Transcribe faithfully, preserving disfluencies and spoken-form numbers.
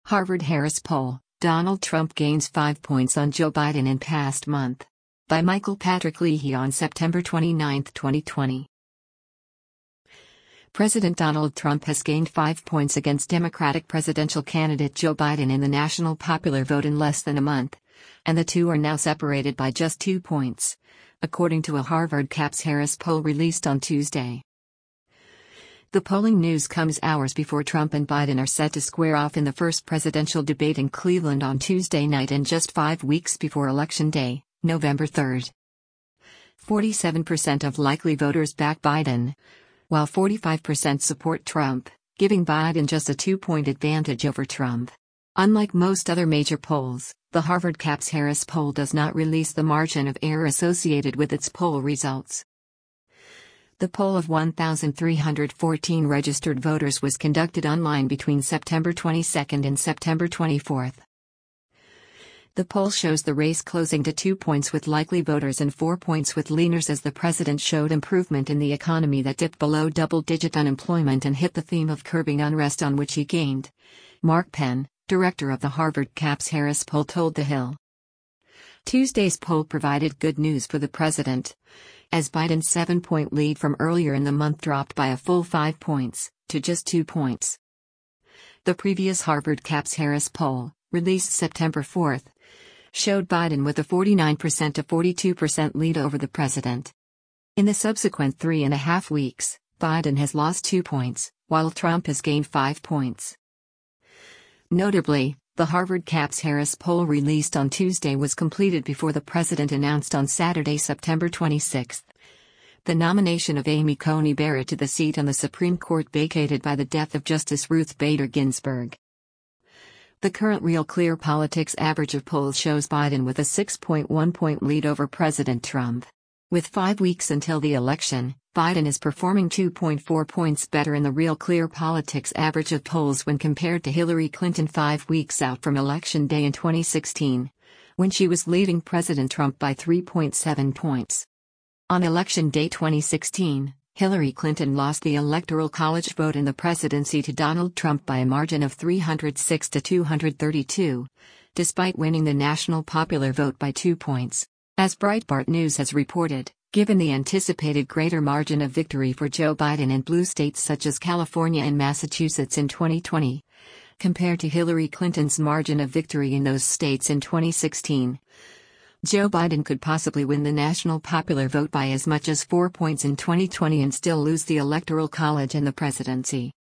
Harvard-Harris poll, Donald Trump gains five points on Joe Biden in past month. By Michael Patrick Leahy on September twenty-ninth, twenty twenty. President Donald Trump has gained five points against Democratic presidential candidate Joe Biden in the national popular vote in less than a month, and the two are now separated by just two points, according to a Harvard-Harris poll released on Tuesday. The polling news comes hours before Trump and Biden are set to square off in the first presidential debate in Cleveland on Tuesday night and just five weeks before Election Day, November third. forty-seven percent of likely voters back Biden, while forty-five percent support Trump, giving Biden just a two-point advantage over Trump. Unlike most other major polls, the Harvard-Harris poll does not release the margin of error associated with its poll results. The poll of one thousand three hundred fourteen registered voters was conducted online between September twenty-second and September twenty-fourth. The poll shows the race closing to two points with likely voters and four points with leaners as the president showed improvement in the economy that dipped below double-digit unemployment and hit the theme of curbing unrest on which he gained. Mark Penn, director of the Harvard-Harris poll, told The Hill. Tuesday's poll provided good news for the president, as Biden's seven-point lead from earlier in the month dropped by a full five points, to just two points. The previous Harvard-Harris poll, released September fourth, showed Biden with a forty-nine percent to forty-two percent lead over the president. In the subsequent three and a half weeks, Biden has lost two points, while Trump has gained five points. Notably, the Harvard-Harris poll released on Tuesday was completed before the president announced on Saturday, September twenty-sixth, the nomination of Amy Coney Barrett to the seat on the Supreme Court vacated by the death of Justice Ruth Bader Ginsburg. The current Real Clear Politics average of polls shows Biden with a six point one point lead over President Trump. With five weeks until the election, Biden is performing two point four points better in the Real Clear Politics average of polls when compared to Hillary Clinton five weeks out from Election Day in twenty sixteen, when she was leading President Trump by three point seven points. On Election Day twenty sixteen, Hillary Clinton lost the Electoral College vote in the presidency to Donald Trump by a margin of three hundred six to two hundred thirty-two, despite winning the national popular vote by two points. As Breitbart News has reported, given the anticipated greater margin of victory for Joe Biden in blue states such as California and Massachusetts in twenty twenty, compared to Hillary Clinton's margin of victory in those states in twenty sixteen, Joe Biden could possibly win the national popular vote by as much as four points in twenty twenty and still lose the Electoral College and the presidency.